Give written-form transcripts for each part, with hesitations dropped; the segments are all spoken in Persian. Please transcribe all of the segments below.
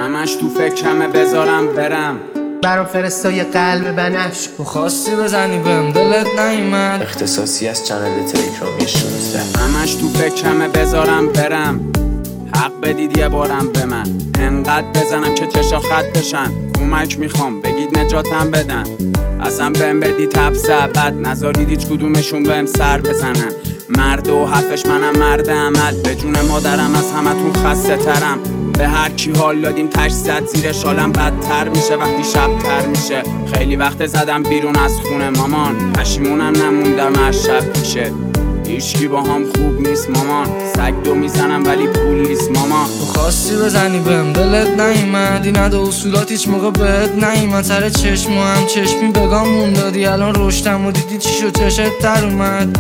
همش تو فکرمه بذارم برم. برام فرستای قلب بنفش تو خواستی بزنی بهم دلت نیومد. اختصاصی از چنل تلگرامی 16. همش تو فکرمه بذارم برم. حق بدید یه بارم به من، انقدر بزنم که چشا خط بشن. کمک میخوام بگید نجاتم بدن. اصلا بهم بدید تبس ابد، نذارید هیچ کدومشون بهم سر بزنن. مرد و حرفش منم مرد عمل، به جون مادرم از همتون خسته ترم. به هر کی حال دادیم تش زد زیر شالم، بدتر میشه وقتی شب تر میشه. خیلی وقت زدم بیرون از خونه مامان، پشیمونم نموندم از شب پیشه. هیچکی با هم خوب نیست مامان، سگ دو میزنم ولی پول نیست مامان. تو خواستی بزنی بهم دلت نیومد، این عده اصولات هیچ موقع بهت نیومد. سر چشم و هم چشمی بگام مون دادی، الان رشتم و دیدی چی شد چشت در اومد.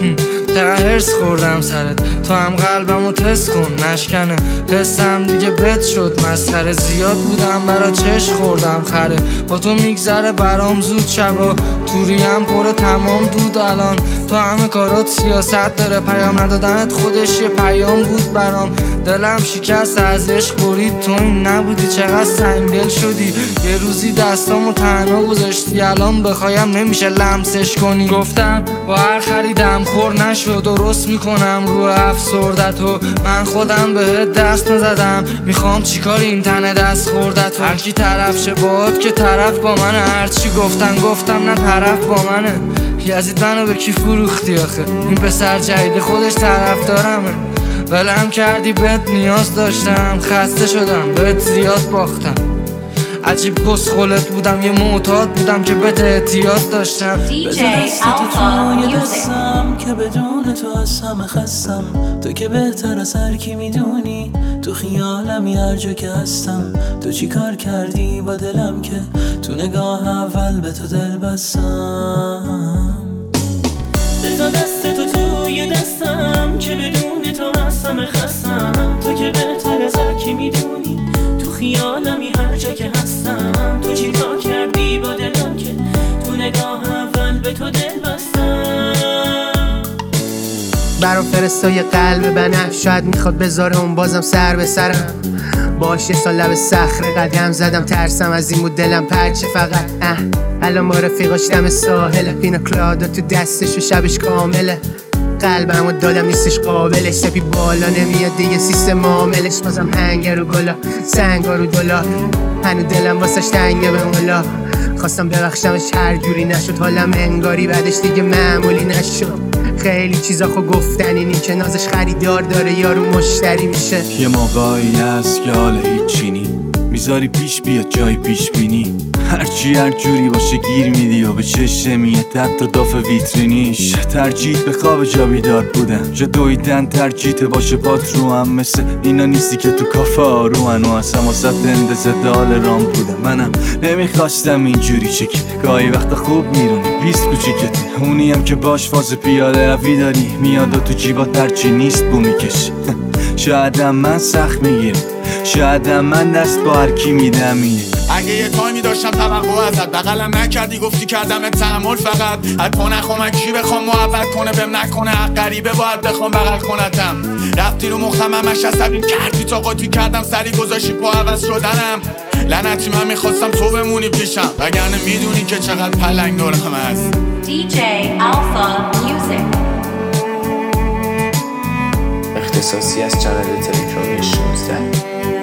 چقدر هرس خوردم سرت، تو هم قلبمو تست کن نشکنه. قصم دیگه بد شد مسخره، زیاد بودم برا چش خوردم خره. با تو میگذره برام زود شبا، توریم پر تمام دود الان. تو همه کارات سیاست داره، پیام ندادنت خودش یه پیام بود برام. دلم شکست از عشق برید، تو این نبودی چقدر سنگدل شدی. یه روزی دستامو تنها گذاشتی، الان بخوایم نمیشه لمسش کنی. گفتم با هر خریدم خور نشو، درست میکنم رو افسردتو. من خودم بهت دست نزدم، میخوام چیکار این تنه دست خوردتو. هرکی طرف شه باهات که طرف با منه، هرچی گفتم نه طرف با منه. یزید منو به کی فروختی آخه، این پسر جدید خودش طرف دارمه. ولم کردی بهت نیاز داشتم، خسته شدم بهت زیاد باختم. عجیب کسخلت بودم، یه معتاد بودم که بهت احتیاط داشتم. DJ Alpha Music. که بدون تو از همه خستم، تو که بهتر از هر کی میدونی. تو خیالمی هر جا که هستم، تو چی کار کردی با دلم که تو نگاه اول به تو دل بستم. بذار دست تو توی دستم که بدون تو از همه خستم. تو که بهتر از هر کی میدونی، تو خیالمی هر جا که هستم. تو چی کار کردی با دلم که تو نگاه اول به تو دل بستم. برام فرستای قلب بنفش، شاید میخواد بذاره اون بازم سر به سرم. باشه سال لب صخره قدم زدم، ترسم از این بود دلم پرچه فقط. الان با رفیقاش دم ساحله، پینا کلادا تو دستش و شبش کامله. قلبمو دادم نیستش قابلش، سپی بالا نمیاد دیگه سیستم عاملش. بازم هنگر و گلا سنگا رو دلا، هنو دلم واسش تنگه به مولا. خواستم ببخشمش هر جوری نشد، حالم انگاری بعدش دیگه معمولی نشد. خیلی چیزا خو گفتنی نی که نازش خریدار داره یارو مشتری میشه. یه موقعی هست که حالا هیچی نی، میذاری پیش بیاد جای پیش بینی. هرچی هر جوری باشه گیر میدی و به چشم میاد حتی داف ویترینیش. ترجیح به خواب جا بیدار بودن، جا دویدن ترجیح باشه پات رو هم. مثل اینا نیستی که تو کافه آروان و اصلا واسه اندازه دال رام بودم. منم نمیخواستم اینجوری چکی، گاهی وقتا خوب میرونی بیست کوچیکتی. اونی هم که باش فاز پیاده روی داری، میاد و تو جیبات هرچی نیست بو میکشی. شایدم من سخت میگیرم، شایدم من دست با هر کی میدم. اینه اگه یه تایمی داشتم توقع ازت، بغلم نکردی گفتی کردم تحمل فقط. حتی نخوام کی بخوام محبت کنه بهم نکنه، حق غریبه باید بخوام بغل کنتم. رفتی رو مخم همش عصبیم کردی، تا قاطی کردم سری گذاشتی پا عوض شدنم. لعنتی من میخواستم تو بمونی پیشم، وگرنه میدونی که چقدر پلنگ دورم هست. DJ Alpha Music. اختصاصی از چنل تلگرامی 16.